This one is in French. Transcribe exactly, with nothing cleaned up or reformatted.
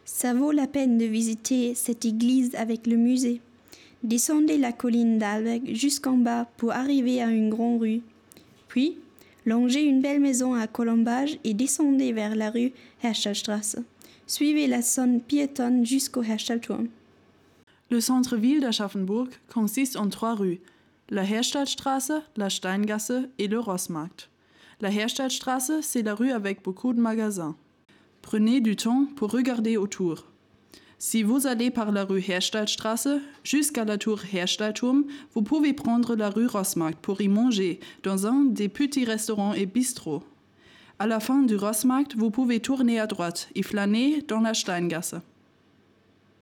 Ça vaut la peine de visiter cette église avec le musée. Descendez la colline d'Albec jusqu'en bas pour arriver à une grande rue. Puis, longez une belle maison à colombage et descendez vers la rue Herstallstraße. Suivez la zone piétonne jusqu'au Herstallturm. Le centre-ville d'Aschaffenburg consiste en trois rues, la Herstallstraße, la Steingasse et le Rossmarkt. La Herstallstraße, c'est la rue avec beaucoup de magasins. Prenez du temps pour regarder autour. Si vous allez par la rue Herstallstraße jusqu'à la tour Herstallturm, vous pouvez prendre la rue Rossmarkt pour y manger dans un des petits restaurants et bistrots. À la fin du Rossmarkt, vous pouvez tourner à droite et flâner dans la Steingasse.